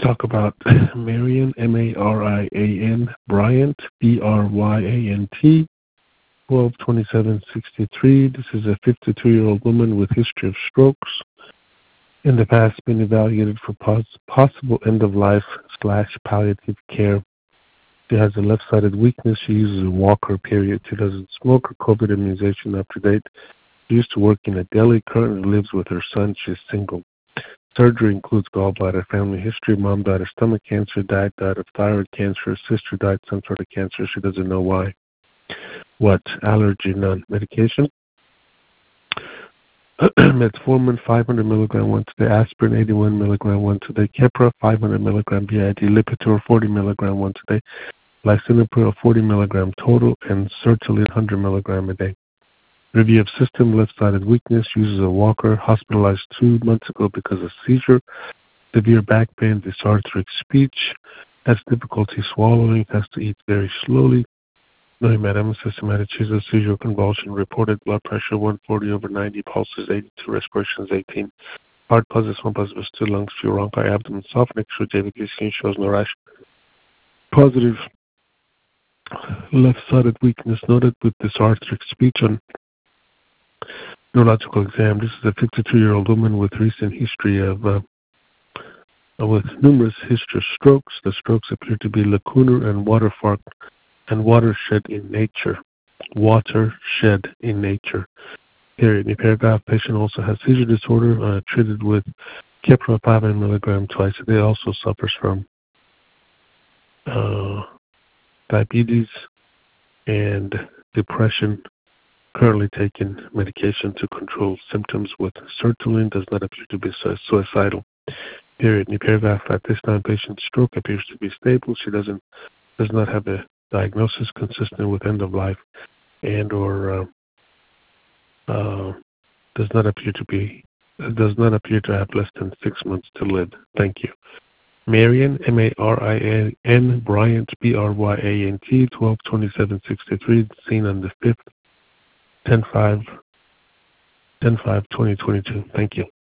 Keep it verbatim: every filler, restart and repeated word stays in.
talk about Marian, M A R I A N, Bryant, B R Y A N T, twelve twenty-seven sixty-three. This is a fifty-two-year-old woman with history of strokes. In the past, been evaluated for pos- possible end-of-life slash palliative care. She has a left-sided weakness. She uses a walker, period. She doesn't smoke or COVID immunization up to date. She used to work in a deli, currently lives with her son. She's single. Surgery includes gallbladder, family history. Mom died of stomach cancer, dad died of thyroid cancer, sister died some sort of cancer. She doesn't know why. What? Allergy, none. Medication? Metformin, five hundred milligram once a day. Aspirin, eighty-one milligram once a day. Keppra, five hundred milligram B I D. Lipitor, forty milligram once a day. Lisinopril, forty milligram total. And sertraline, one hundred milligram a day. Review of system, left-sided weakness. Uses a walker. Hospitalized two months ago because of seizure. Severe back pain, dysarthric speech. Has difficulty swallowing. Has to eat very slowly. No hematemesis, systematic seizure, seizure, convulsion, reported blood pressure one forty over ninety, pulses eighty-two, respirations eighteen, heart positive, one positive, two lungs, few bronchi, abdomen, soft, X-ray, J V P skin shows no rash. Positive left-sided weakness noted with dysarthric speech on neurological exam. This is a fifty-two-year-old woman with recent history of, uh, with numerous history of strokes. The strokes appear to be lacunar and waterfall and watershed in nature. Watershed in nature. Period. In paragraph, patient also has seizure disorder, uh, treated with Keppra five hundred milligram twice a day. Also suffers from uh, diabetes and depression. Currently taking medication to control symptoms with sertraline. Does not appear to be suicidal. Period. In paragraph, at this time, patient's stroke appears to be stable. She doesn't does not have a diagnosis consistent with end of life, and or uh, uh, does not appear to be does not appear to have less than six months to live. Thank you. Marian, M A R I A N, Bryant, B R Y A N T, twelve twenty-seven sixty-three, seen on the fifth, ten five, ten five, twenty twenty-two. Thank you.